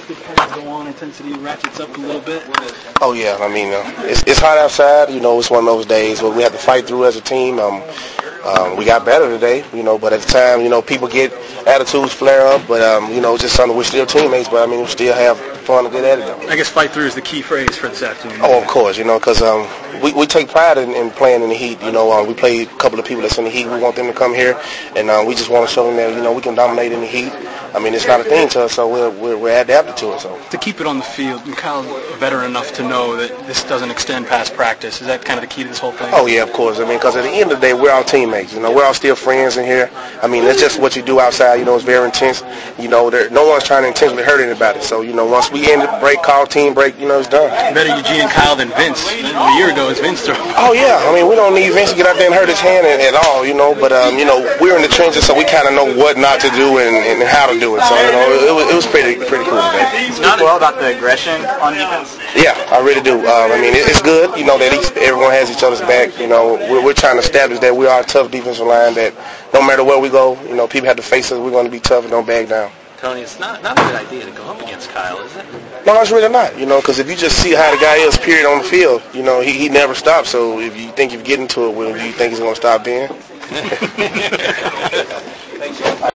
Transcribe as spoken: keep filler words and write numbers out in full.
the kind of go on, intensity ratchets up a little bit? Oh, yeah. I mean, uh, it's, it's hot outside. You know, it's one of those days where we have to fight through as a team. Um, um, we got better today, you know, but at the time, you know, people get attitudes flare up. But, um, you know, it's just something we're still teammates. But, I mean, we still have fun to get at it. I guess fight through is the key phrase for this afternoon. Oh, of course, you know, because um, we, we take pride in, in playing in the heat. You know, um, we play a couple of people that's in the heat. We want them to come here, and uh, we just want to show them that, you know, we can dominate in the heat. I mean, it's not a thing to us, so we're, we're, we're adapted to it. So to keep it on the field, and Kyle's a veteran enough to know that this doesn't extend past practice. Is that kind of the key to this whole thing? Oh, yeah, of course. I mean, because at the end of the day, we're all teammates. You know, we're all still friends in here. I mean, that's just what you do outside. You know, it's very intense. You know, there, no one's trying to intentionally hurt anybody. So, you know, once we end the break, call team break, you know, it's done. Better Eugene and Kyle than Vince. A year ago, it's Vince throwing. Oh, yeah. I mean, we don't need Vince to get out there and hurt his hand at, at all, you know. But, um, you know, we're in the trenches, so we kind of know what not to do and, and how to do it. So, you know, it was, it was pretty pretty cool today. Speak well about the aggression on defense. Yeah, I really do. Um, I mean, it, it's good, you know, that each, everyone has each other's back. You know, we're, we're trying to establish that we are a tough defensive line, that no matter where we go, you know, people have to face us. We're going to be tough and don't back down. Tony, it's not, not a good idea to go up against Kyle, is it? No, it's really not, you know, because if you just see how the guy is, period, on the field, you know, he, he never stops. So if you think you get into it with him, do you think he's going to stop then?